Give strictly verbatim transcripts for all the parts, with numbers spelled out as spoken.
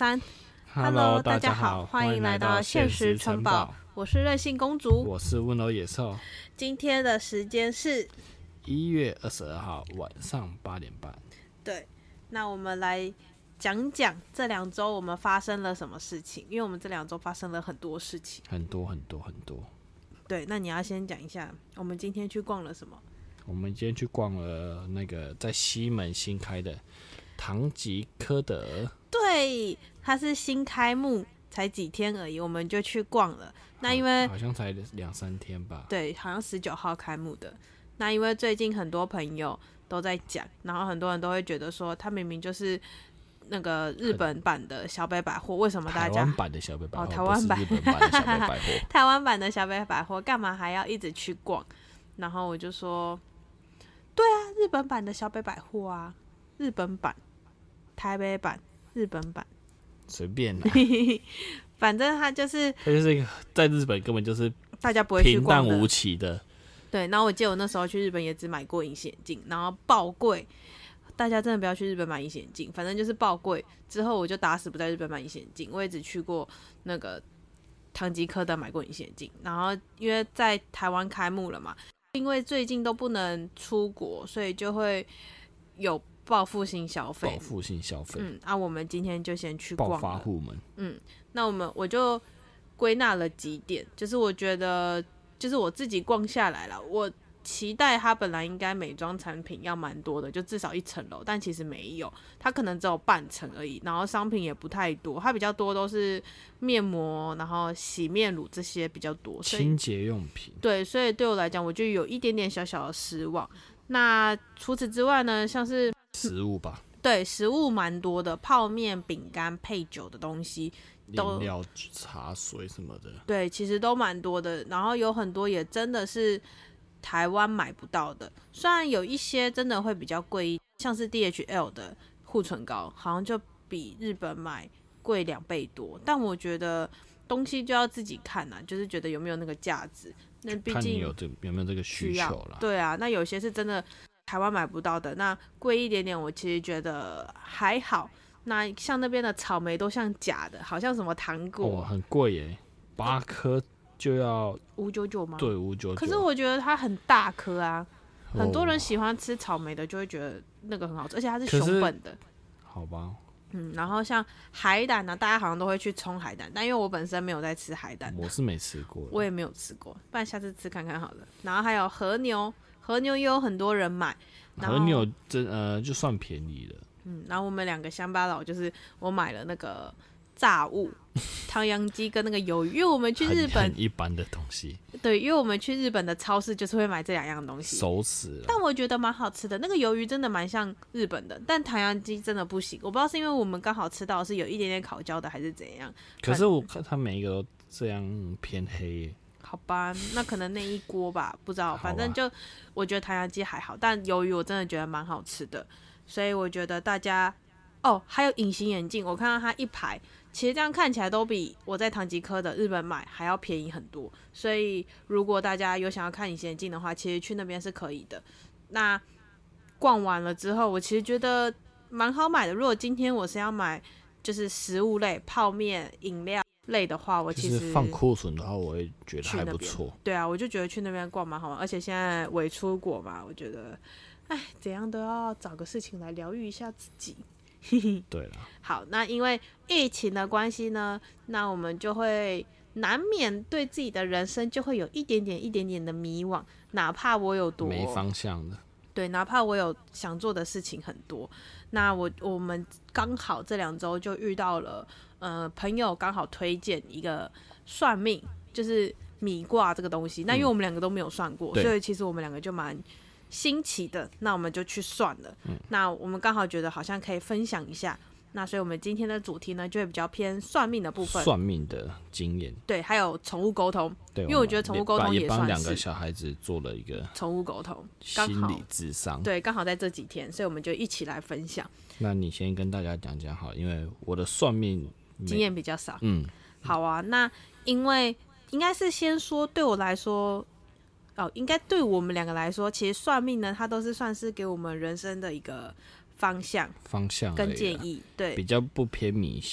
三。 Hello， 大家好，欢迎来到现实城堡。我是任性公主， 我是温柔野兽。 今天的时间是一月二十二号晚上八点半。 对，那我们来讲讲这两周我们发生了什么事情，因为我们这两周发生了很多事情， 很多很多很多。 对，那你要先讲一下，我们今天去逛了什么？ 我们今天去逛了那个在西门新开的唐吉诃德。 对，它是新开幕，才几天而已，我们就去逛了。那因为好像才两三天吧？ 对，好像十九号开幕的。那因为最近很多朋友都在讲，然后很多人都会觉得说，它明明就是那个日本版的小北百货，为什么大家台湾版的小北百货？ 哦，台湾版不是日本版的小北百货。 台湾版的小北百货干嘛还要一直去逛？然后我就说，对啊，日本版的小北百货啊，日本版、台北版、日本版， 随便啦。 反正它就是它就是一个在日本根本就是大家不会去平逛的， 淡无奇的。 对，然后我记得我那时候去日本也只买过隐形眼镜，然后爆贵。大家真的不要去日本买隐形眼镜，反正就是爆贵。之后我就打死不在日本买隐形眼镜，我也只去过那个唐吉诃德买过隐形眼镜。然后因为在台湾开幕了嘛，因为最近都不能出国，所以就会有报复性消费。 报复性消费。 嗯，啊，我们今天就先去逛了。 暴发户们。 嗯，那我们我就归纳了几点，就是我觉得，就是我自己逛下来了，我期待它本来应该美妆产品要蛮多的，就至少一层楼，但其实没有，它可能只有半层而已，然后商品也不太多，它比较多都是面膜，然后洗面乳这些比较多， 清洁用品。 对，所以对我来讲，我就有一点点小小的失望。那除此之外呢，像是食物吧， 对，食物蛮多的，泡面、饼干配酒的东西。 饮料、茶水什么的， 对，其实都蛮多的。然后有很多也真的是台湾买不到的，虽然有一些真的会比较贵，像是 D H L 的护唇膏，好像就比日本买贵两倍多。但我觉得东西就要自己看啊，就是觉得有没有那个价值。那毕竟看你有这有没有这个需求啦。 对啊，那有些是真的台湾买不到的，那贵一点点，我其实觉得还好。那像那边的草莓都像假的，好像什么糖果， 哦，很贵耶，八颗就要五九九吗？ 对，五九九。 可是我觉得它很大颗啊， 哦， 很多人喜欢吃草莓的，就会觉得那个很好吃，而且它是熊本的。 好吧。 嗯，然后像海胆呢、啊，大家好像都会去冲海胆，但因为我本身没有在吃海胆， 我是没吃过， 我也没有吃过，不然下次吃看看好了。然后还有和牛，和牛也有很多人买， 和牛真呃就算便宜了。 嗯，然后我们两个乡巴佬就是我买了那个炸物，唐扬鸡跟那个鱿鱼，因为我们去日本很, 很一般的东西。 对，因为我们去日本的超市就是会买这两样东西， 熟死了。 但我觉得蛮好吃的，那个鱿鱼真的蛮像日本的，但唐扬鸡真的不行。我不知道是因为我们刚好吃到的是有一点点烤焦的，还是怎样。 可是我看它每一个都这样偏黑耶。 好吧，那可能那一锅吧，不知道。反正就我觉得唐扬鸡还好，但鱿鱼我真的觉得蛮好吃的。所以我觉得大家哦，还有隐形眼镜，我看到它一排，其实这样看起来都比我在唐吉诃德日本买还要便宜很多。所以如果大家有想要看隐形眼镜的话，其实去那边是可以的。那逛完了之后，我其实觉得蛮好买的。如果今天我是要买就是食物类、泡面、饮料类的话，我其实、 就是、放库存的话，我会觉得还不错。 对啊，我就觉得去那边逛蛮好玩，而且现在伪出国嘛，我觉得。哎，怎样都要找个事情来疗愈一下自己。 对了， 好，那因为疫情的关系呢，那我们就会难免对自己的人生就会有一点点、一点点的迷惘，哪怕我有多没方向的， 对，哪怕我有想做的事情很多，那我我们刚好这两周就遇到了，呃，朋友刚好推荐一个算命，就是米卦这个东西。那因为我们两个都没有算过， 嗯、 所以其实我们两个就蛮新奇的，那我们就去算了、嗯、那我们刚好觉得好像可以分享一下，那所以我们今天的主题呢就会比较偏算命的部分， 算命的经验， 对，还有宠物沟通， 对， 因为我觉得宠物沟通也算是帮两个小孩子做了一个宠物沟通心理咨商， 对，刚好在这几天，所以我们就一起来分享。 那你先跟大家讲讲好，因为我的算命经验比较少， 嗯， 好啊，那因为应该是先说对我来说。哦，应该对我们两个来说，其实算命呢，它都是算是给我们人生的一个方向、 方向跟建议，对， 比较不偏迷信。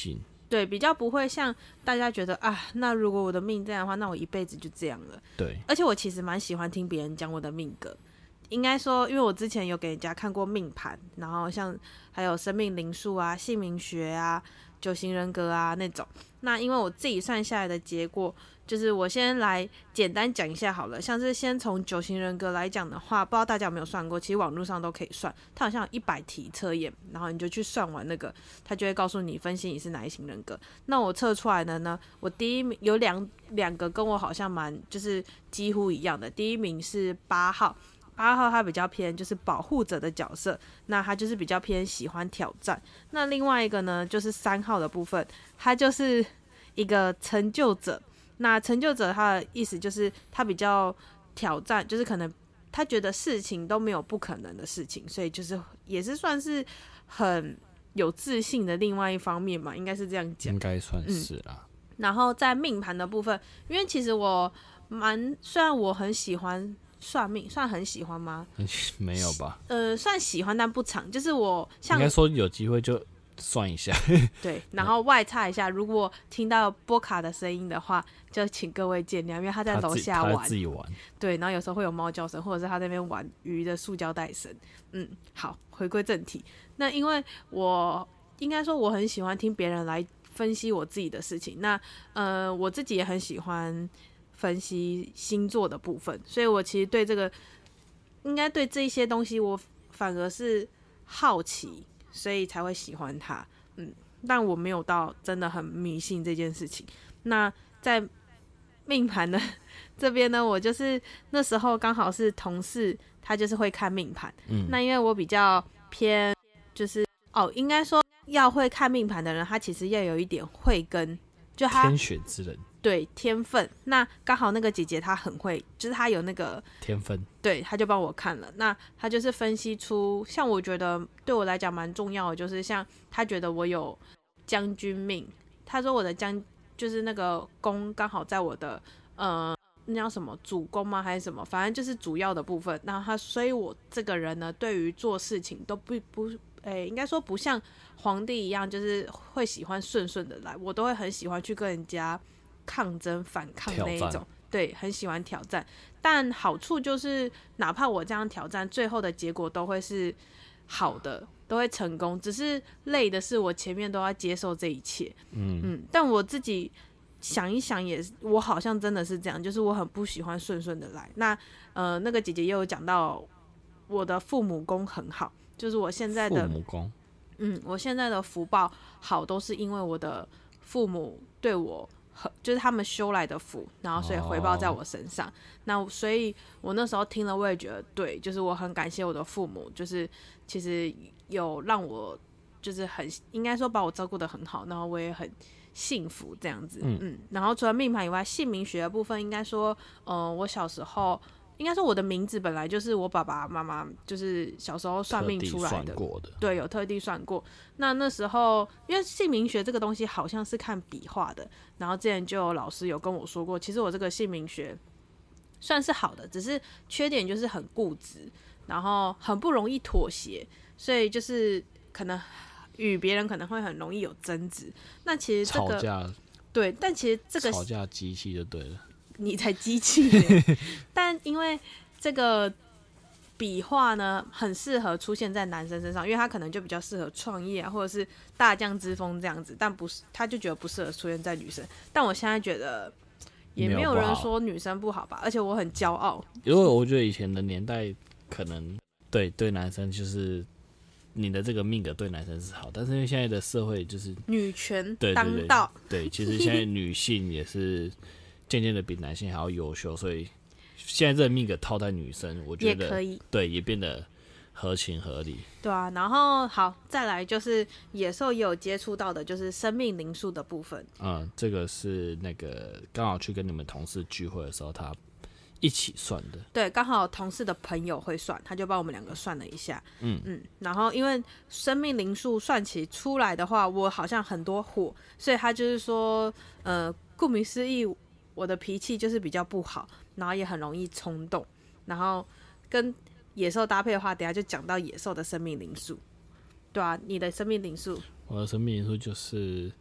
对，比较不会像大家觉得啊，那如果我的命这样的话，那我一辈子就这样了。 对， 而且我其实蛮喜欢听别人讲我的命格，应该说，因为我之前有给人家看过命盘，然后像还有生命灵数啊、姓名学啊、九型人格啊那种。那因为我自己算下来的结果，就是我先来简单讲一下好了。像是先从九型人格来讲的话，不知道大家有没有算过，其实网络上都可以算，它好像有一百题测验，然后你就去算完那个，它就会告诉你分析你是哪一型人格。那我测出来的呢，我第一名有两两个跟我好像蛮就是几乎一样的，第一名是八号。八号他比较偏就是保护者的角色，那他就是比较偏喜欢挑战。那另外一个呢，就是三号的部分，他就是一个成就者。那成就者他的意思就是他比较挑战，就是可能他觉得事情都没有不可能的事情，所以就是也是算是很有自信的另外一方面嘛，应该是这样讲， 应该算是啦、 嗯。然后在命盘的部分，因为其实我蛮虽然我很喜欢算命，算很喜欢吗？ 没有吧？ 呃，算喜欢但不长，就是我像应该说有机会就算一下。 对，然后外插一下，如果听到波卡的声音的话，就请各位见谅，因为他在楼下玩， 他自己玩。 对，然后有时候会有猫叫声，或者是他在那边玩鱼的塑胶袋声。嗯，好，回归正题。那因为我应该说我很喜欢听别人来分析我自己的事情，那呃，我自己也很喜欢分析星座的部分，所以我其实对这个应该对这一些东西我反而是好奇，所以才会喜欢它。嗯，但我没有到真的很迷信这件事情。那在命盘的这边呢，我就是那时候刚好是同事，他就是会看命盘。嗯，那因为我比较偏就是哦，应该说要会看命盘的人，他其实要有一点慧根，就他天选之人。 对，天分。那刚好那个姐姐她很会，就是她有那个天分， 对，她就帮我看了。那她就是分析出，像我觉得对我来讲蛮重要的，就是像她觉得我有将军命，她说我的将就是那个宫刚好在我的呃那叫什么主宫吗还是什么，反正就是主要的部分。然后她，所以我这个人呢，对于做事情都不不。诶，应该说不像皇帝一样，就是会喜欢顺顺的来，我都会很喜欢去跟人家抗争反抗那一种，对，很喜欢挑战。但好处就是，哪怕我这样挑战，最后的结果都会是好的，都会成功。只是累的是，我前面都要接受这一切。嗯嗯，但我自己想一想也，我好像真的是这样，就是我很不喜欢顺顺的来。那呃，那个姐姐也有讲到，我的父母宫很好，就是我现在的父母宫， 嗯，我现在的福报好，都是因为我的父母对我。就是他们修来的福，然后所以回报在我身上。Oh. 那所以我那时候听了，我也觉得对，就是我很感谢我的父母，就是其实有让我就是很应该说把我照顾得很好，然后我也很幸福这样子。嗯, 嗯然后除了命盘以外，姓名学的部分应该说，嗯、呃，我小时候。应该说我的名字本来就是我爸爸妈妈就是小时候算命出来的， 的对，有特地算过。那那时候因为姓名学这个东西好像是看笔画的，然后之前就有老师有跟我说过，其实我这个姓名学算是好的，只是缺点就是很固执，然后很不容易妥协，所以就是可能与别人可能会很容易有争执。那其实这个吵架， 对，但其实这个吵架机器就对了。 你才机器但因为这个笔画呢，很适合出现在男生身上，因为他可能就比较适合创业啊，或者是大将之风这样子，但不是，他就觉得不适合出现在女生。但我现在觉得也没有人说女生不好吧，而且我很骄傲。 因为我觉得以前的年代可能对对男生就是你的这个命格对男生是好，但是因为现在的社会就是女权当道， 对对对，对，其实现在女性也是。渐渐的比男性还要优秀，所以现在这个命格套在女生，我觉得也可以， 对，也变得合情合理。 对啊，然后好，再来就是野兽也有接触到的，就是生命灵数的部分。 嗯，这个是那个刚好去跟你们同事聚会的时候，他一起算的。 对，刚好同事的朋友会算，他就帮我们两个算了一下。嗯嗯，然后因为生命灵数算起出来的话，我好像很多火，所以他就是说，呃，顾名思义。我的脾气就是比较不好，然后也很容易冲动，然后跟野兽搭配的话，等一下就讲到野兽的生命灵数，对啊，你的生命灵数， 我的生命灵数就是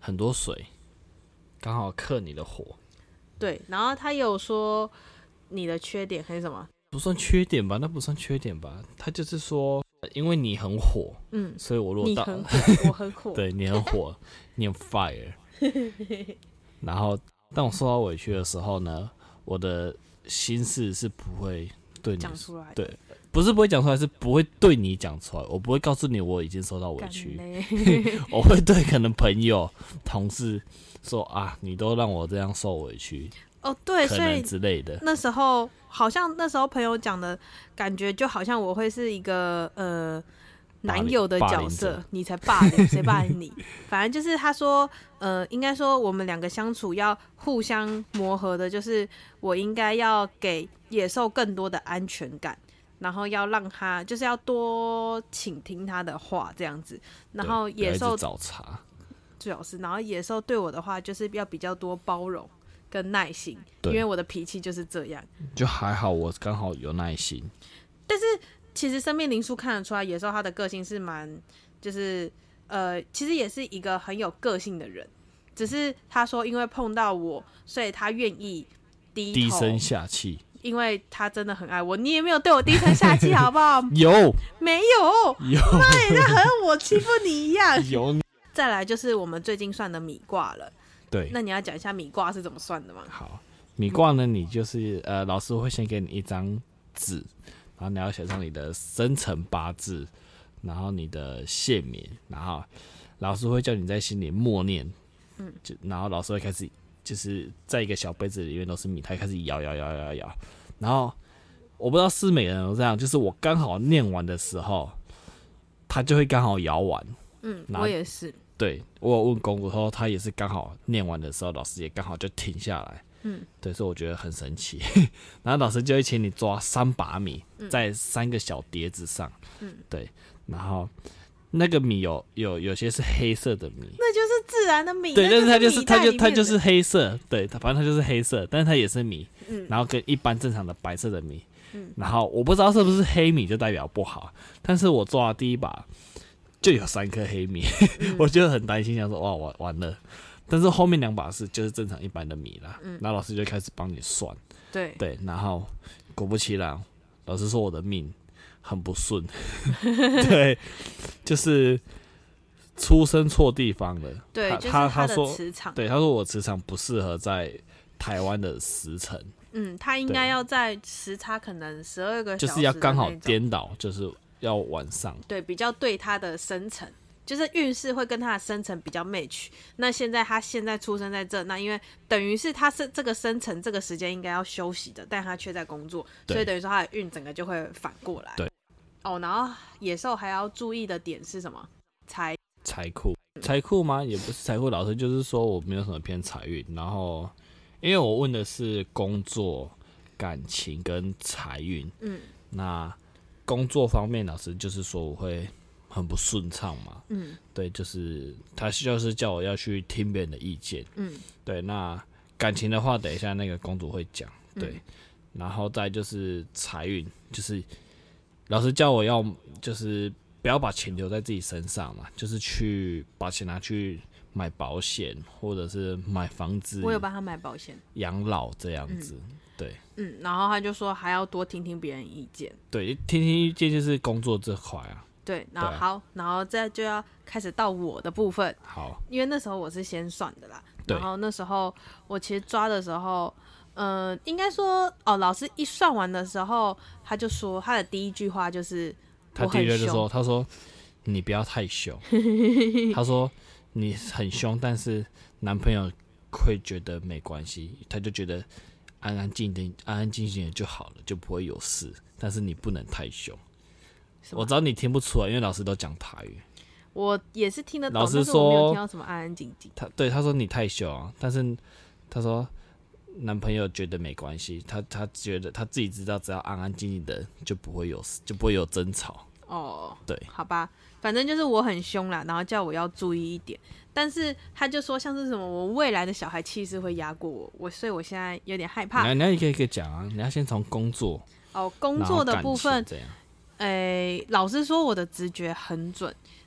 很多水，刚好克你的火。 对，然后他有说你的缺点还是什么？ 不算缺点吧，那不算缺点吧。他就是说，因为你很火， 嗯， 所以我如果到你很火，我很火， 对你很火，你很 fire。然后当我受到委屈的时候呢，我的心事是不会对你讲出来的， 对，不是不会讲出来，是不会对你讲出来。我不会告诉你我已经受到委屈，我会对可能朋友、同事说啊，你都让我这样受委屈。 哦，对， 可能之类的。 那时候好像那时候朋友讲的感觉，就好像我会是一个呃男友的角色，你才霸凌，谁霸凌你？反正就是他说，呃，应该说我们两个相处要互相磨合的，就是我应该要给野兽更多的安全感，然后要让他就是要多倾听他的话，这样子。然后野兽找茬， 最好是，然后野兽对我的话就是要比较多包容跟耐心，因为我的脾气就是这样。 就还好，我刚好有耐心。 但是其实生命灵数看得出来，野兽他的个性是蛮，就是呃，其实也是一个很有个性的人。只是他说，因为碰到我，所以他愿意低头低声下气， 因为他真的很爱我。你也没有对我低声下气，好不好？ 有没有？ 有， 那也在和我欺负你一样。 有。 再来就是我们最近算的米卦了。 对， 那你要讲一下米卦是怎么算的吗？ 好，米卦呢，你就是呃，老师会先给你一张纸，然后你要写上你的生辰八字，然后你的姓名，然后老师会叫你在心里默念，嗯，就然后老师会开始就是在一个小杯子里面都是米，他开始摇摇摇摇摇，然后我不知道是每个人都这样，就是我刚好念完的时候，他就会刚好摇完， 嗯，我也是。 对，我有问公主说，他也是刚好念完的时候，老师也刚好就停下来。嗯，对，所以我觉得很神奇。然后老师就会请你抓三把米，在三个小碟子上。嗯，对，然后那个米有有有些是黑色的米， 那就是自然的米。 对，但是它就是它就它就是黑色，对，它反正它就是黑色，但是它也是米。嗯，然后跟一般正常的白色的米。嗯，然后我不知道是不是黑米就代表不好，但是我抓的第一把就有三颗黑米，嗯、我就很担心，想说哇完完了。但是后面两把是就是正常一般的米啦，嗯，然后老师就开始帮你算， 对对，然后果不其然，老师说我的命很不顺，对，就是出生错地方了。 对， 他就是他他的磁场， 对，他说我磁场不适合在台湾的时辰， 嗯，他应该要在时差可能十二个小时， 就是要刚好颠倒，就是要晚上， 对，比较对他的生辰。就是运势会跟他的生辰比较 match， 那现在他现在出生在这，那因为等于是他是这个生辰这个时间应该要休息的，但他却在工作，所以等于说他的运整个就会反过来。 对， 哦，然后野兽还要注意的点是什么？财财库，财库吗？也不是财库，老师就是说我没有什么偏财运，然后因为我问的是工作、感情跟财运，嗯，那工作方面，老师就是说我会很不顺畅嘛，嗯，对，就是他就是叫我要去听别人的意见，嗯，对，那感情的话，等一下那个公主会讲，对，嗯、然后再就是财运，就是老师叫我要就是不要把钱留在自己身上嘛，就是去把钱拿去买保险或者是买房子， 我有帮他买保险， 养老这样子，嗯、对， 嗯，然后他就说还要多听听别人意见， 对，听听意见就是工作这块啊。 对，然后好，然后再就要开始到我的部分。 好， 因为那时候我是先算的啦。然后那时候我其实抓的时候，呃，应该说哦，老师一算完的时候，他就说他的第一句话就是他第一句就说，他说你不要太凶，他说你很凶，但是男朋友会觉得没关系，他就觉得安安静静、安安静静的就好了，就不会有事。但是你不能太凶。我知道你听不出来，因为老师都讲台语。 我也是听得懂， 老师说但是我没有听到什么安安静静。 他对他说你太凶啊，但是他说男朋友觉得没关系，他他觉得他自己知道，只要安安静静的就不会有就不会有争吵。 哦， 对， 好吧，反正就是我很凶啦，然后叫我要注意一点。但是他就说像是什么，我未来的小孩气势会压过我，我所以我现在有点害怕。 你要你可以可以讲啊，你要先从工作哦，工作的部分这样。 诶，老师说我的直觉很准，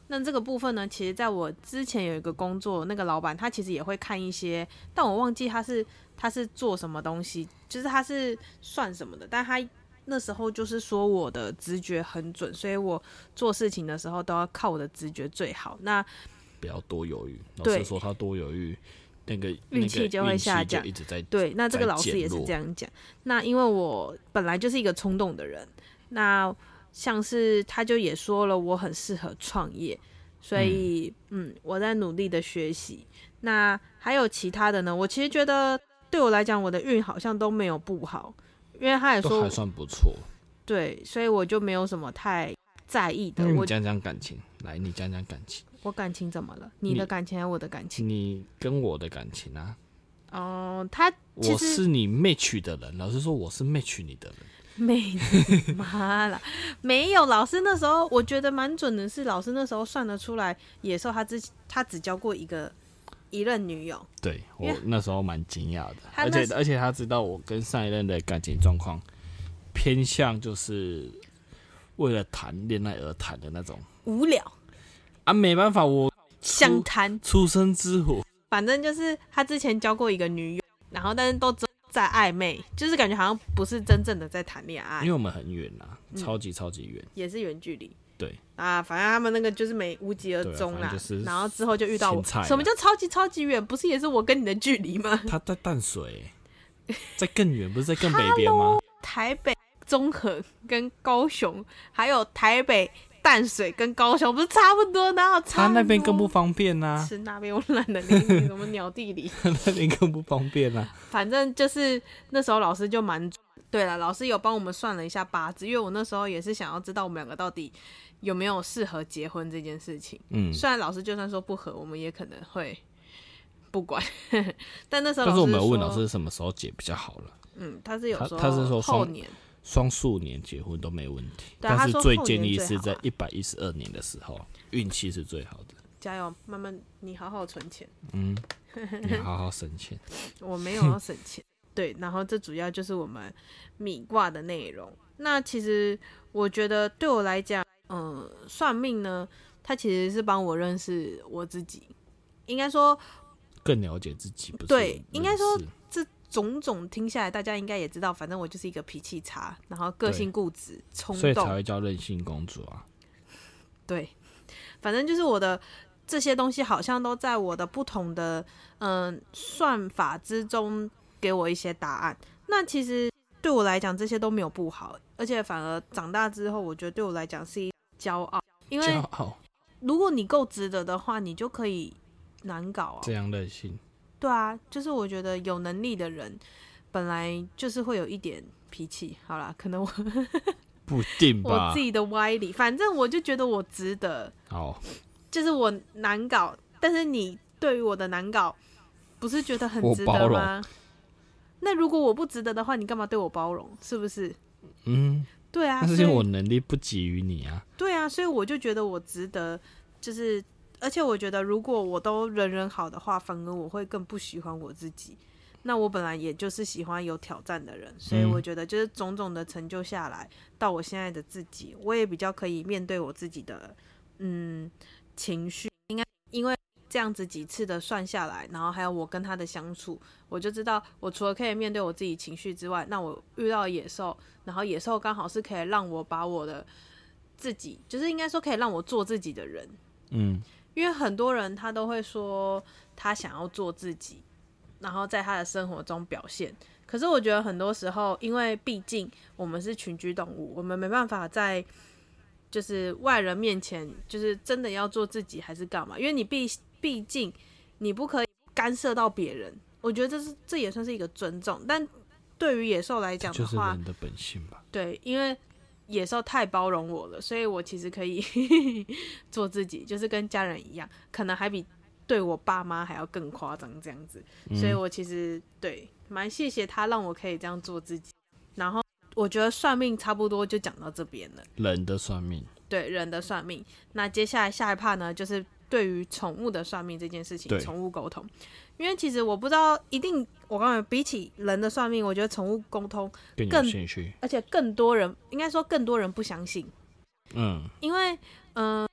那这个部分呢，其实在我之前有一个工作，那个老板他其实也会看一些，但我忘记他是他是做什么东西，就是他是算什么的，但他那时候就是说我的直觉很准，所以我做事情的时候都要靠我的直觉最好。那不要多犹豫，老师说他多犹豫，那个运气就会下降， 一直在对。那这个老师也是这样讲。那因为我本来就是一个冲动的人，那像是他就也说了，我很适合创业，所以嗯, 嗯，我在努力的学习。那还有其他的呢？我其实觉得对我来讲，我的运好像都没有不好，因为他也说都还算不错。 对，所以我就没有什么太在意的。 你讲讲感情，来，你讲讲感情。 我感情怎么了？你的感情还是我的感情？ 你跟我的感情啊。 哦、呃，他其实我是你 match 的人，老师说我是 match 你的人。 妹妈啦，没有。老师那时候我觉得蛮准的是，老师那时候算得出来，野兽他之他只交过一个一任女友。 对，我那时候蛮惊讶的，而且而且他知道我跟上一任的感情状况偏向就是为了谈恋爱而谈的那种无聊啊，没办法，我想谈出生之虎。 反正就是他之前交过一个女友，然后但是都在暧昧，就是感觉好像不是真正的在谈恋爱， 因为我们很远啊，超级超级远、嗯， 也是远距离。 对啊，反正他们那个就是没无疾而终啦、 啊就是。 然后之后就遇到我，什么叫超级超级远？不是也是我跟你的距离吗？ 他在淡水，在更远，不是在更北边吗？ 台北、中和跟高雄，还有台北。淡水跟高雄不是差不多，哪有差不多？ 他那边更不方便啊。 是那边我懒得理你什么鸟地理， 那边更不方便啊。 反正就是那时候老师就蛮对了，老师有帮我们算了一下八字，因为我那时候也是想要知道我们两个到底有没有适合结婚这件事情。嗯，虽然老师就算说不合，我们也可能会不管，但那时候老师说， 但是我们有问老师什么时候结比较好了。 嗯，他是有说他是说后年。 双数年结婚都没问题， 但是最建议是在一百一十二年的时候，运气是最好的。 加油，慢慢你好好存钱。 嗯，你好好省钱。 我没有要省钱。对，然后这主要就是我们米卦的内容。那其实我觉得对我来讲，嗯、呃，算命呢，它其实是帮我认识我自己，应该说更了解自己。不是对，应该说这。种种听下来，大家应该也知道，反正我就是一个脾气差，然后个性固执、冲动， 所以才会叫任性公主啊。 对，反正就是我的这些东西，好像都在我的不同的嗯、呃、算法之中给我一些答案。那其实对我来讲，这些都没有不好，而且反而长大之后，我觉得对我来讲是一骄傲，因为如果你够值得的话，你就可以难搞啊。 这样任性。 对啊，就是我觉得有能力的人本来就是会有一点脾气。好啦，可能我不定吧， 我自己的歪理，反正我就觉得我值得。 好， 就是我难搞，但是你对于我的难搞，不是觉得很值得吗？那如果我不值得的话，你干嘛对我包容？是不是？ 嗯， 对啊， 但是因为我能力不及于你啊。 对啊，所以我就觉得我值得，就是。而且我觉得，如果我都人人好的话，反而我会更不喜欢我自己。那我本来也就是喜欢有挑战的人，所以我觉得就是种种的成就下来，到我现在的自己，我也比较可以面对我自己的嗯情绪。应该因为这样子几次的算下来，然后还有我跟他的相处，我就知道，我除了可以面对我自己情绪之外，那我遇到野兽，然后野兽刚好是可以让我把我的自己，就是应该说可以让我做自己的人。嗯。因为很多人他都会说他想要做自己，然后在他的生活中表现。可是我觉得很多时候，因为毕竟我们是群居动物，我们没办法在就是外人面前，就是真的要做自己还是干嘛？因为你毕毕竟你不可以干涉到别人。我觉得这是这也算是一个尊重。但对于野兽来讲的话， 就是人的本性吧。 对，因为。野兽太包容我了，所以我其实可以做自己，就是跟家人一样，可能还比对我爸妈还要更夸张这样子。嗯、所以我其实对蛮谢谢他，让我可以这样做自己。然后我觉得算命差不多就讲到这边了。 人的算命， 对人的算命。那接下来下一 part 呢，就是对于宠物的算命这件事情，宠物沟通。因为其实我不知道，一定我刚才比起人的算命，我觉得宠物沟通更更有兴趣， 而且更多人应该说更多人不相信。嗯，因为嗯、呃，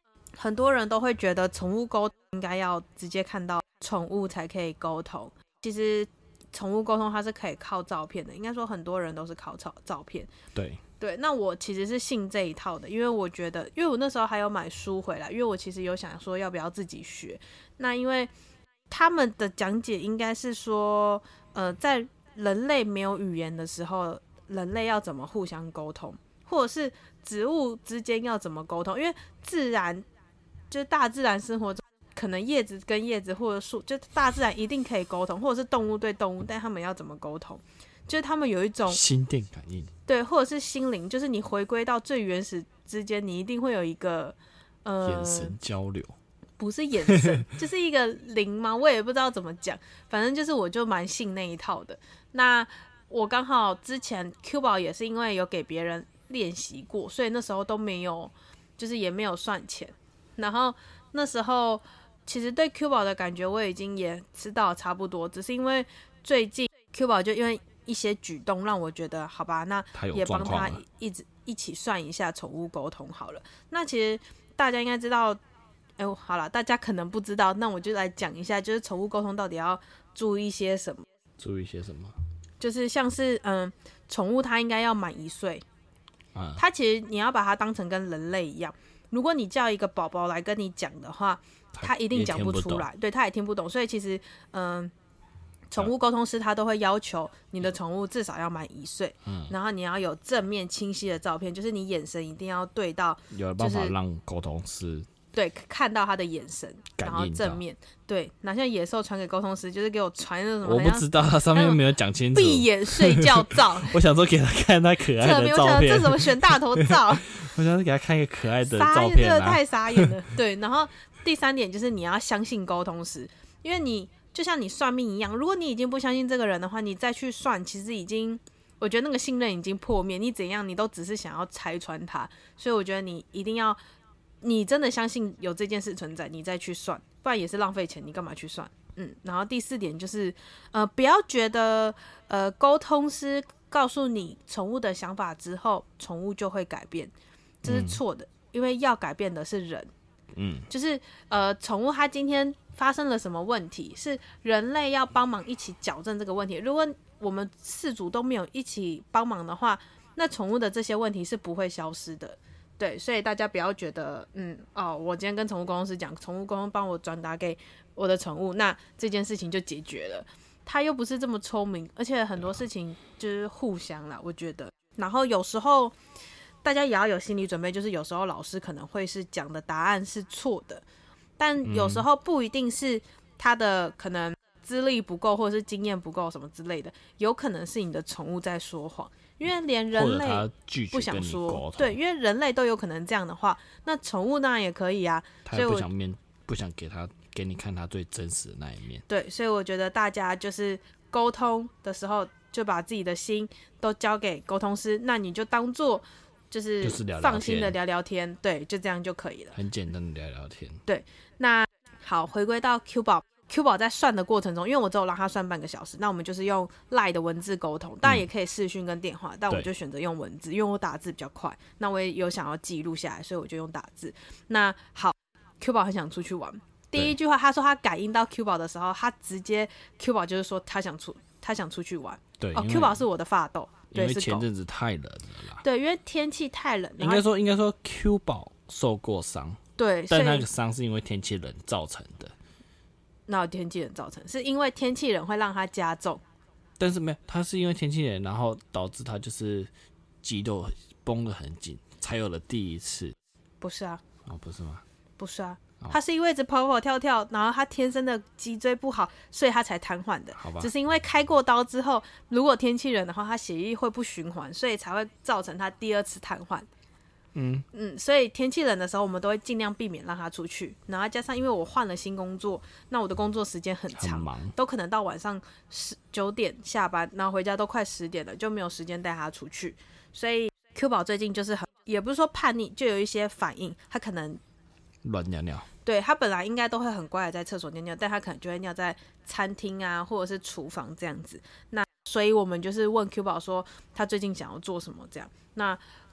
很多人都会觉得宠物沟通应该要直接看到宠物才可以沟通，其实宠物沟通它是可以靠照片的，应该说很多人都是靠照片。 对对，那我其实是信这一套的，因为我觉得，因为我那时候还有买书回来，因为我其实有想说要不要自己学。那因为他们的讲解应该是说，呃，在人类没有语言的时候，人类要怎么互相沟通，或者是植物之间要怎么沟通，因为自然就是大自然生活中，可能叶子跟叶子或者树，就大自然一定可以沟通，或者是动物对动物，但他们要怎么沟通？就是他们有一种心电感应， 对，或者是心灵，就是你回归到最原始之间，你一定会有一个呃眼神交流， 不是眼神，就是一个灵吗？我也不知道怎么讲，反正就是我就蛮信那一套的。那我刚好之前 Q 宝也是因为有给别人练习过，所以那时候都没有，就是也没有算钱。然后那时候其实对 Q 宝的感觉我已经也知道差不多，只是因为最近 Q 宝就因为一些举动让我觉得好吧，那也帮他一直一起算一下宠物沟通好了。那其实大家应该知道，哎、欸，好了，大家可能不知道，那我就来讲一下，就是宠物沟通到底要注意些什么。 注意些什么？ 就是像是嗯，宠物它应该要满一岁，啊，它其实你要把它当成跟人类一样。如果你叫一个宝宝来跟你讲的话，他一定讲不出来，对，他也听不懂。所以其实嗯。宠物沟通师他都会要求你的宠物至少要满一岁，嗯，然后你要有正面清晰的照片，就是你眼神一定要对到， 有办法让沟通师对看到他的眼神，然后正面对。哪像野兽传给沟通师，就是给我传那种， 我不知道，他上面没有讲清楚。 闭眼睡觉照， 我想说给他看他可爱的照片， 这怎么选大头照？ 我想说给他看一个可爱的照片、啊， 傻眼，太傻眼了。对，然后第三点就是你要相信沟通师，因为你。就像你算命一样，如果你已经不相信这个人的话，你再去算，其实已经，我觉得那个信任已经破灭。你怎样，你都只是想要拆穿他。所以我觉得你一定要，你真的相信有这件事存在，你再去算，不然也是浪费钱。你干嘛去算？嗯。然后第四点就是，呃，不要觉得，呃，沟通师告诉你宠物的想法之后，宠物就会改变，这是错的，嗯、因为要改变的是人。嗯，就是呃，宠物它今天发生了什么问题，是人类要帮忙一起矫正这个问题。如果我们饲主都没有一起帮忙的话，那宠物的这些问题是不会消失的。对，所以大家不要觉得，嗯，哦，我今天跟宠物沟通师讲，宠物沟通帮我转达给我的宠物，那这件事情就解决了。它又不是这么聪明，而且很多事情就是互相啦，我觉得。然后有时候。大家也要有心理准备，就是有时候老师可能会是讲的答案是错的，但有时候不一定是他的可能资历不够或者是经验不够什么之类的，有可能是你的宠物在说谎，因为连人类不想说，对，因为人类都有可能这样的话，那宠物当然也可以啊。 他也不想面，不想给他给你看他最真实的那一面。 对，所以我觉得大家就是沟通的时候，就把自己的心都交给沟通师，那你就当做。就是放心的聊聊天，对，就这样就可以了， 很简单的聊聊天。 对，那好，回归到 Q 宝 ，Q 宝在算的过程中，因为我只有让他算半个小时，那我们就是用 LINE 的文字沟通，当然也可以视讯跟电话，嗯、但我就选择用文字，因为我打字比较快。那我也有想要记录下来，所以我就用打字。那好 ，Q 宝很想出去玩。第一句话，他说他感应到 Q 宝的时候，他直接 Q 宝就是说他想出，他想出去玩。 对， 哦 ，Q 宝是我的发豆。 因为前阵子太冷了啦， 对，因为天气太冷， 应该说应该说 Q 宝受过伤， 对， 但那个伤是因为天气冷造成的。 那有天气冷造成，是因为天气冷会让它加重， 但是没有，它是因为天气冷，然后导致它就是肌肉绷得很紧，才有了第一次。 不是啊， 哦，不是吗？ 不是啊。他是因为一直跑跑跳跳，然后他天生的脊椎不好，所以他才瘫痪的。 好吧， 只是因为开过刀之后，如果天气冷的话，他血液会不循环，所以才会造成他第二次瘫痪。嗯嗯，所以天气冷的时候，我们都会尽量避免让他出去。然后加上因为我换了新工作，那我的工作时间很长， 很忙， 都可能到晚上十九点下班，然后回家都快十点了，就没有时间带他出去。所以 Q 宝最近就是很，也不是说叛逆，就有一些反应，他可能乱尿尿。 对，他本来应该都会很乖的在厕所尿尿，但他可能就会尿在餐厅啊，或者是厨房这样子。那所以我们就是问 Q 宝说他最近想要做什么这样。那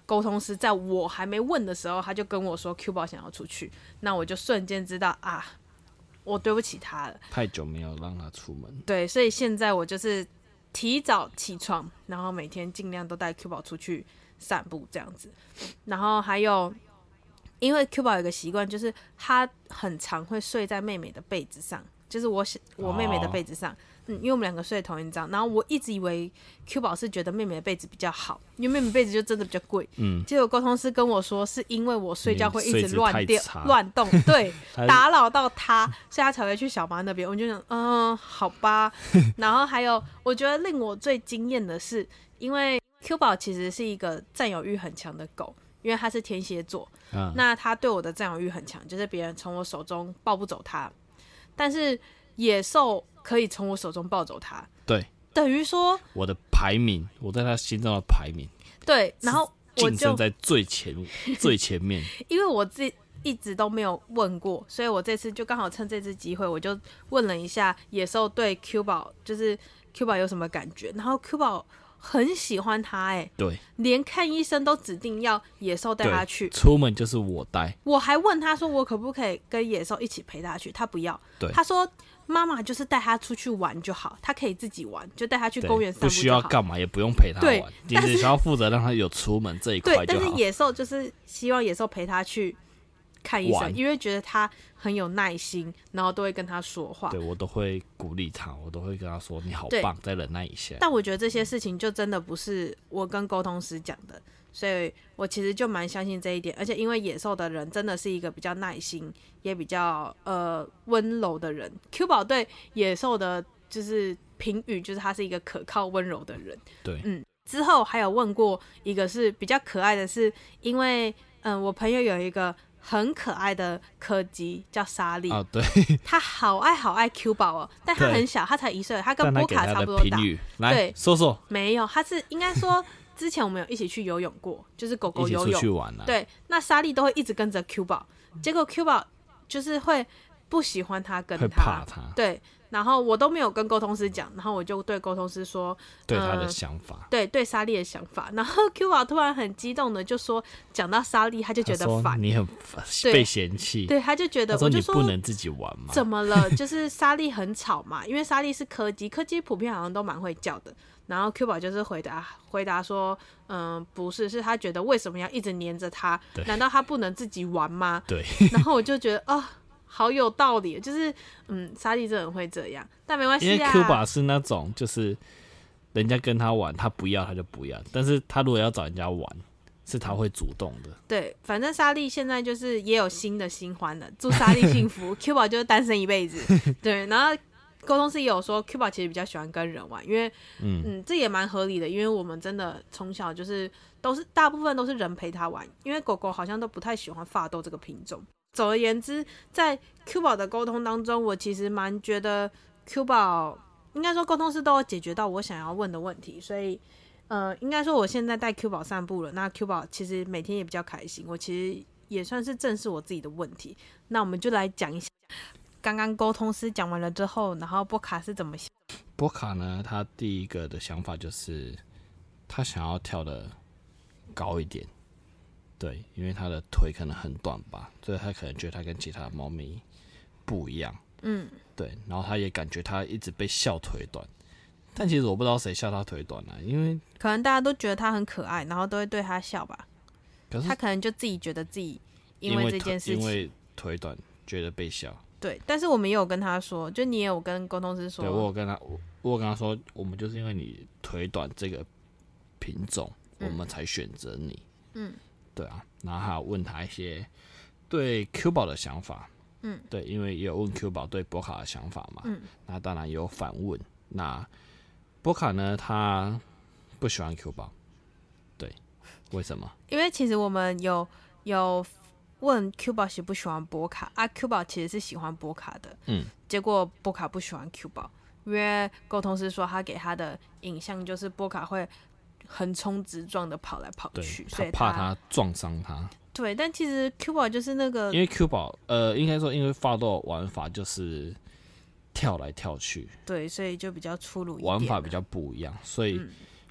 沟通师在我还没问的时候，他就跟我说 Q 宝想要出去，那我就瞬间知道啊，我对不起他了。 太久没有让他出门， 对，所以现在我就是提早起床，然后每天尽量都带 Q 宝出去散步这样子。然后还有，因为 Q 宝有个习惯，就是他很常会睡在妹妹的被子上，就是我我妹妹的被子上。哦嗯，因为我们两个睡同一张，然后我一直以为 Q 宝是觉得妹妹的被子比较好，因为妹妹被子就真的比较贵。嗯，结果沟通师跟我说，是因为我睡觉会一直乱掉、乱动，对，打扰到他，所以他才会去小妈那边。我就想，嗯，好吧。然后还有，我觉得令我最惊艳的是，因为 Q 宝其实是一个占有欲很强的狗，因为他是天蝎座，嗯、那他对我的占有欲很强，就是别人从我手中抱不走他，但是野兽可以从我手中抱走他， 对， 等于说我的排名，我在他心中的排名， 对，然后我就晋升在最前最前面， 因为我自己一直都没有问过，所以我这次就刚好趁这次机会，我就问了一下野兽对 Q 宝，就是 Q 宝有什么感觉，然后 Q 宝很喜欢他，哎、欸， 对， 连看医生都指定要野兽带他去， 出门就是我带， 我还问他说我可不可以跟野兽一起陪他去，他不要，对，他说妈妈就是带他出去玩就好，他可以自己玩，就带他去公园散步就好， 不需要干嘛，也不用陪他玩，你只需要负责让他有出门这一块就好。 对，但是野兽就是希望野兽陪他去看医生，因为觉得他很有耐心，然后都会跟他说话。 对，我都会鼓励他，我都会跟他说你好棒，再忍耐一下。 但我觉得这些事情就真的不是我跟沟通师讲的，所以我其实就蛮相信这一点。而且因为野兽的人真的是一个比较耐心，也比较呃温柔的人。Q 宝对野兽的就是评语就是他是一个可靠温柔的人。 对， 嗯。之后还有问过一个是比较可爱的是，因为嗯我朋友有一个很可爱的柯基叫莎莉， 哦，对， 他好爱好爱 Q 宝哦，但他很小，他才一岁，他跟波卡差不多大。 来，对，说说， 没有，他是应该说之前我们有一起去游泳过，就是狗狗游泳， 一起出去玩啊。 对，那莎莉都会一直跟着 Q 宝，结果 Q 宝就是会不喜欢他跟他， 会怕他， 对。然后我都没有跟沟通师讲，然后我就对沟通师说对他的想法、呃、 对对莎莉的想法，然后 Q 宝突然很激动的就说讲到莎莉他就觉得烦， 你很被嫌弃， 对，他就觉得他说我就说你不能自己玩嘛， 怎么了，就是莎莉很吵嘛，因为莎莉是柯基，柯基普遍好像都蛮会叫的，然后 Q 宝就是回答回答说嗯、呃，不是，是他觉得为什么要一直黏着他，难道他不能自己玩吗？ 对， 然后我就觉得啊、哦好有道理，就是嗯，莎莉真的会这样，但没关系啊。 因为 Q 宝是那种，就是人家跟他玩，他不要他就不要，但是他如果要找人家玩，是他会主动的。 对，反正莎莉现在就是也有新的新欢了，祝莎莉幸福。Q 宝就是单身一辈子。对，然后沟通师也有说 ，Q 宝其实比较喜欢跟人玩，因为嗯嗯，这也蛮合理的，因为我们真的从小就是都是大部分都是人陪他玩，因为狗狗好像都不太喜欢法斗这个品种。总而言之，在 Q 宝的沟通当中，我其实蛮觉得 Q 宝应该说沟通师都有解决到我想要问的问题，所以呃，应该说我现在带 Q 宝散步了，那 Q 宝其实每天也比较开心，我其实也算是正视我自己的问题。那我们就来讲一下刚刚沟通师讲完了之后，然后波卡是怎么想？ 波卡呢，他第一个的想法就是他想要跳得高一点。对，因为他的腿可能很短吧，所以他可能觉得他跟其他的猫咪不一样。嗯，对，然后他也感觉他一直被笑腿短，但其实我不知道谁笑他腿短啊，因为可能大家都觉得他很可爱，然后都会对他笑吧。 可是他可能就自己觉得自己因为这件事情， 因为腿短觉得被笑。 对，但是我们也有跟他说，就你也有跟沟通师说， 对我有跟他，我我有跟他说，我们就是因为你腿短这个品种，嗯、我们才选择你。嗯。对啊，然后还有问他一些对 Q 宝的想法，嗯，对，因为也有问 Q 宝对波卡的想法嘛，嗯，那当然也有反问。那波卡呢，他不喜欢 Q 宝，对，为什么？ 因为其实我们有有问 Q 宝喜不喜欢波卡啊 ，Q 宝其实是喜欢波卡的，嗯，结果波卡不喜欢 Q 宝，因为沟通师说他给他的影像就是波卡会横冲直撞的跑来跑去， 所以他怕他撞伤他。 对，但其实 Q 宝就是那个， 因为 Q 宝呃，应该说因为法斗玩法就是跳来跳去， 对，所以就比较粗鲁一点， 玩法比较不一样，所以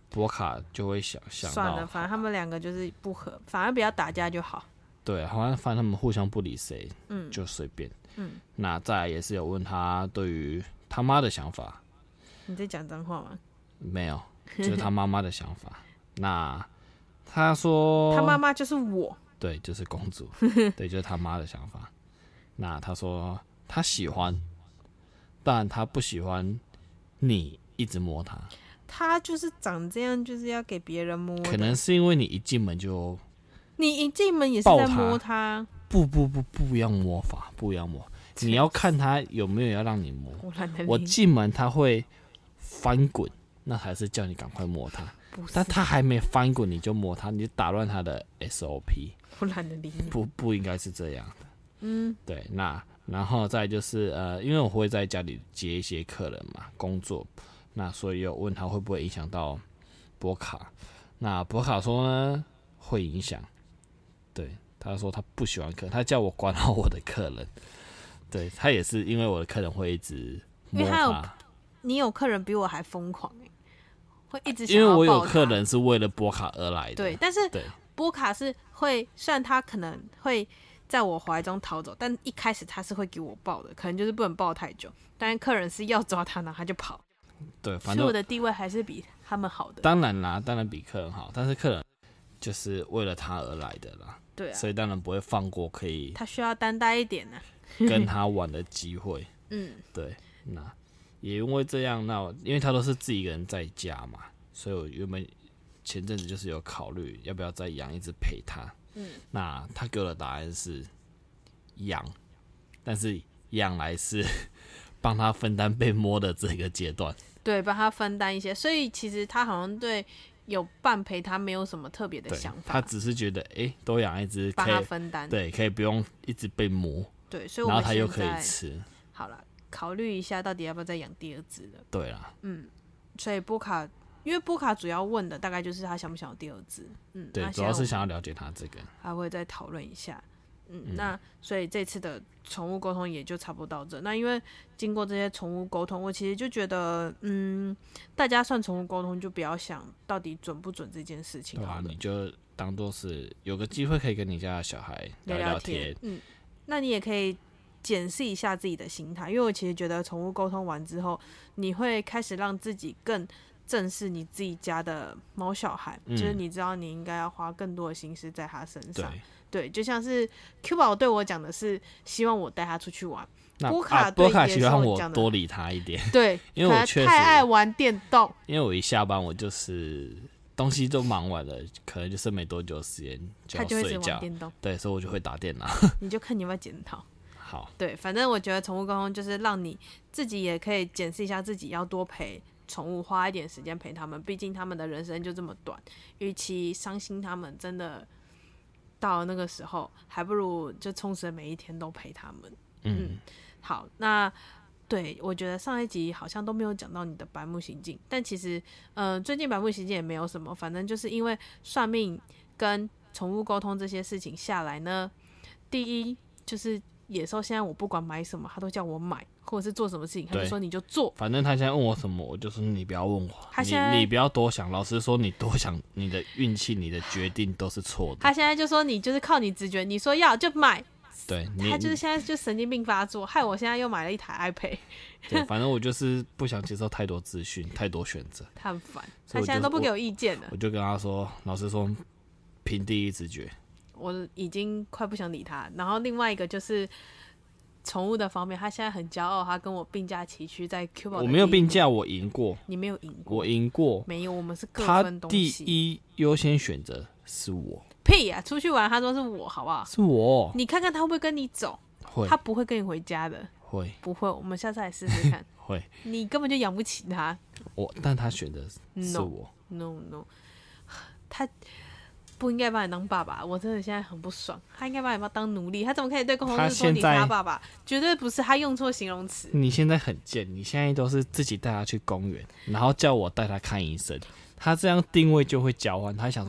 波卡就会想想到， 算了，反正他们两个就是不合，反正不要打架就好。 对，好像反正他们互相不理谁， 嗯， 就随便。 嗯， 那再来也是有问他对于他妈的想法。 你在讲脏话吗？ 没有，就是他妈妈的想法。那他说他妈妈就是我， 对，就是公主，对，就是他妈的想法。那他说他喜欢，但他不喜欢你一直摸他。 他就是长这样，就是要给别人摸的。 可能是因为你一进门就， 你一进门也是在摸他。 不不不，不一样摸法，不一样摸。你要看他有没有要让你摸。 我懒得理我进门他会翻滚，那才是叫你赶快摸他。但他还没翻滚你就摸他，你就打乱他的 S O P。 我懒得理你。 不不应该是这样的。 嗯， 对。那然后再就是呃，因为我会在家里接一些客人嘛，工作，那所以有问他会不会影响到波卡。那波卡说呢，会影响。对，他说他不喜欢客人，他叫我管好我的客人。对，他也是因为我的客人会一直摸他。因为他有你有客人比我还疯狂哎、欸，会一直想因为要抱他。 我有客人是为了波卡而来的。 对，但是波卡是会，虽然他可能会在我怀中逃走，但一开始他是会给我抱的，可能就是不能抱太久。但是客人是要抓他，然后他就跑。 对，反正所以我的地位还是比他们好的。 当然啦，当然比客人好，但是客人就是为了他而来的啦。 对啊， 所以当然不会放过可以他需要担待一点呢、啊， 跟他玩的机会。 嗯， 对，那也因为这样，那我因为他都是自己一个人在家嘛，所以我原本前阵子就是有考虑要不要再养一只陪他。嗯，那他给我的答案是养，但是养来是帮他分担被摸的这个阶段。 对，帮他分担一些，所以其实他好像对有伴陪他没有什么特别的想法， 他只是觉得哎、欸，多养一只帮他分担， 对，可以不用一直被摸。 对，所以我们然后他又可以吃。 好了，考虑一下到底要不要再养第二只了。 对啦， 嗯，所以波卡，因为波卡主要问的大概就是他想不想有第二只。嗯， 对，主要是想要了解他这个， 还会再讨论一下。嗯，嗯那所以这次的宠物沟通也就差不多到这。那因为经过这些宠物沟通，我其实就觉得，嗯，大家算宠物沟通就不要想到底准不准这件事情好了。 对啊，你就当做是有个机会可以跟你家的小孩聊聊天。 嗯，那你也可以检视一下自己的心态，因为我其实觉得宠物沟通完之后，你会开始让自己更正视你自己家的毛小孩，嗯、就是你知道你应该要花更多的心思在他身上。对，对，就像是 Q 宝对我讲的是希望我带他出去玩，波卡对波卡希望我多理他一点。 对， 因为我确实太爱玩电动。 因为我一下班我就是东西都忙完了，可能就剩没多久的时间就要睡觉，他就会一直玩电动。对，所以我就会打电脑。 你就看你要不要检讨。 好， 对，反正我觉得宠物沟通就是让你自己也可以检视一下自己，要多陪宠物，花一点时间陪他们，毕竟他们的人生就这么短，与其伤心他们，真的到了那个时候，还不如就充实的每一天都陪他们。嗯，嗯好，那对我觉得上一集好像都没有讲到你的白目行径，但其实，呃，最近白目行径也没有什么，反正就是因为算命跟宠物沟通这些事情下来呢，第一就是野兽现在我不管买什么，他都叫我买，或者是做什么事情，他就说你就做。 反正他现在问我什么，我就说你不要问我， 他现在你, 你不要多想。老实说，你多想，你的运气、你的决定都是错的。 他现在就说你就是靠你直觉，你说要就买。 对， 他就是现在就神经病发作，害我现在又买了一台 iPad。 对，反正我就是不想接受太多资讯、太多选择。 他很烦，他现在都不给我意见了。 我, 我就跟他说，老实说，凭第一直觉。 我已经快不想理他。然后另外一个就是宠物的方面，他现在很骄傲，他跟我并驾齐驱在 Q 宝。 我没有并驾，我赢过。 你没有赢过， 我赢过。 没有，我们是各分东西。他第一优先选择是我。 屁啊！出去玩，他说是我，好不好？ 是我。 你看看他会不会跟你走？ 会。 他不会跟你回家的。 会。 不会，我们下次来试试看。 会。 你根本就养不起他。 我，但他选择是我。 No no， 他不应该把你当爸爸，我真的现在很不爽。他应该把你当奴隶，他怎么可以对公同事说你是他爸爸？绝对不是，他用错形容词。 你现在很贱，你现在都是自己带他去公园，然后叫我带他看医生。他这样定位就会交换，他想说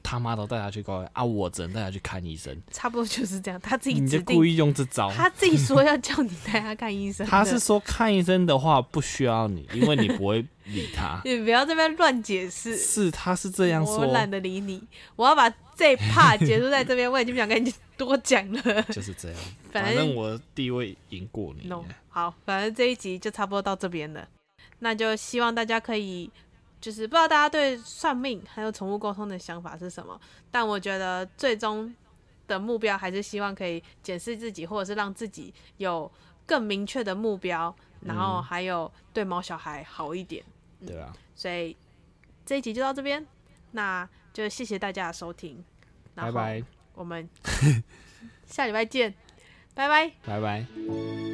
他妈都带他去高院啊，我只能带他去看医生。 差不多就是这样，他自己你指定， 就故意用这招。 他自己说要叫你带他看医生。 他是说看医生的话不需要你，因为你不会理他。 你不要这边乱解释。 是，他是这样说。 我懒得理你，我要把这一 part 结束在这边，我已经不想跟你多讲了。 就是这样， 反正反正我的地位赢过你。 No， 好，反正这一集就差不多到这边了。那就希望大家可以，就是不知道大家对算命还有宠物沟通的想法是什么，但我觉得最终的目标还是希望可以检视自己，或者是让自己有更明确的目标，然后还有对毛小孩好一点。 嗯、对啊， 所以这一集就到这边，那就谢谢大家的收听， 拜拜， 我们下礼拜见，拜拜， 拜拜。